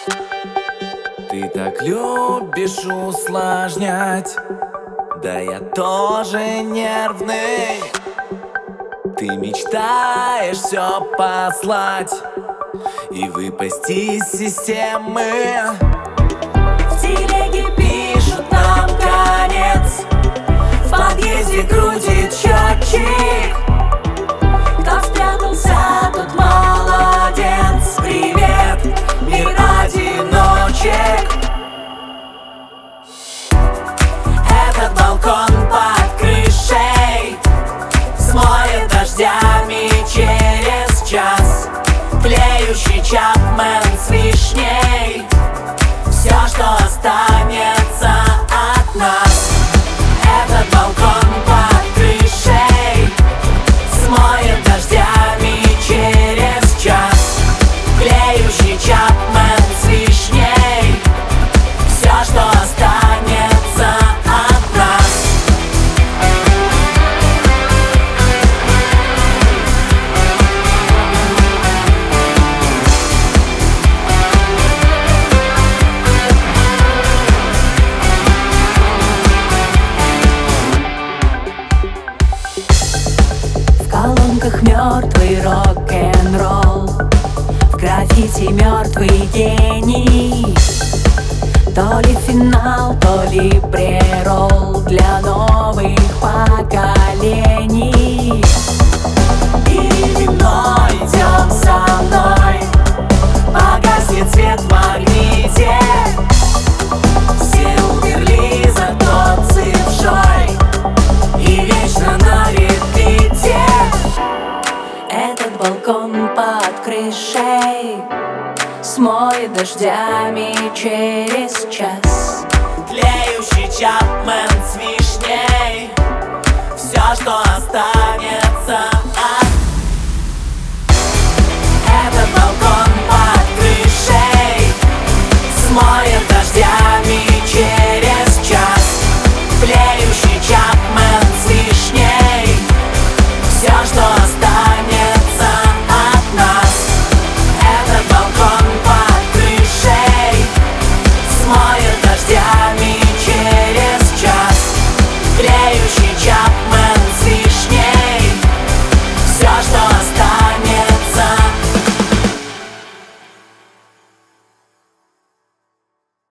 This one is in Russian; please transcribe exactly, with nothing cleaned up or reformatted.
Ты так любишь усложнять, да я тоже нервный. Ты мечтаешь все послать и выпасть из системы. В телеге пишут нам конец, в подъезде крутит счетчик. Кто спрятался, тот молодец. Привет, мир одиночек. Этот балкон под крышей смоет дождями через час. Тлеющий Чапмен с вишней, все, что останется от нас. Этот балкон под крышей смоет дождями через час. Тлеющий Чапмен с вишней, все, что останется от нас. В колонках мертвый рок-н-ролл, в граффити мертвый гений. То ли финал, то ли преролл для новых поколений. И вино, идем со мной, погаснет свет в магните. Все умерли, зато цифрой и вечно на репите. Этот балкон под крышей смоет дождями через час. Тлеющий Чапмен с вишней, все, что осталось.